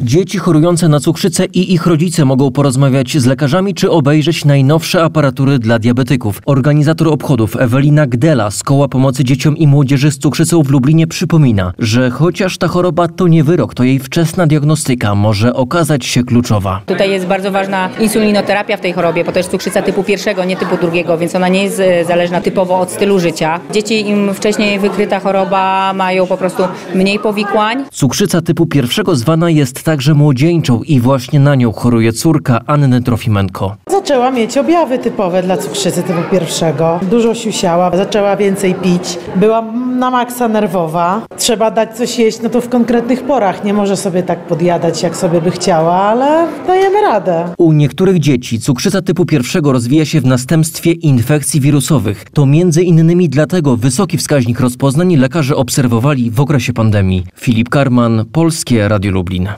Dzieci chorujące na cukrzycę i ich rodzice mogą porozmawiać z lekarzami czy obejrzeć najnowsze aparatury dla diabetyków. Organizator obchodów Ewelina Gdela z Koła Pomocy Dzieciom i Młodzieży z Cukrzycą w Lublinie przypomina, że chociaż ta choroba to nie wyrok, to jej wczesna diagnostyka może okazać się kluczowa. Tutaj jest bardzo ważna insulinoterapia w tej chorobie, bo to jest cukrzyca typu 1, nie typu 2, więc ona nie jest zależna typowo od stylu życia. Dzieci, im wcześniej wykryta choroba, mają po prostu mniej powikłań. Cukrzyca typu 1 zwana jest także młodzieńczą i właśnie na nią choruje córka Anny Trofimenko. Zaczęła mieć objawy typowe dla cukrzycy typu 1. Dużo siusiała, zaczęła więcej pić. Była na maksa nerwowa. Trzeba dać coś jeść, no to w konkretnych porach. Nie może sobie tak podjadać, jak sobie by chciała, ale dajemy radę. U niektórych dzieci cukrzyca typu 1 rozwija się w następstwie infekcji wirusowych. To między innymi dlatego wysoki wskaźnik rozpoznań lekarze obserwowali w okresie pandemii. Filip Karman, Polskie Radio Lublin.